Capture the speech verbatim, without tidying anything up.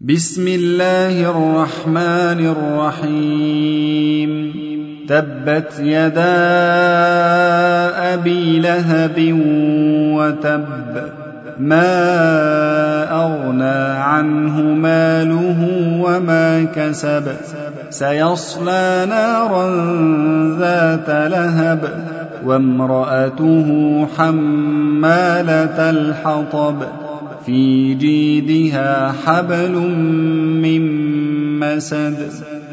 بسم الله الرحمن الرحيم تبت يدا أبي لهب وتب ما أغنى عنه ماله وما كسب سيصلى نارا ذات لهب وامرأته حمالة الحطب في جيدها حبل من مسد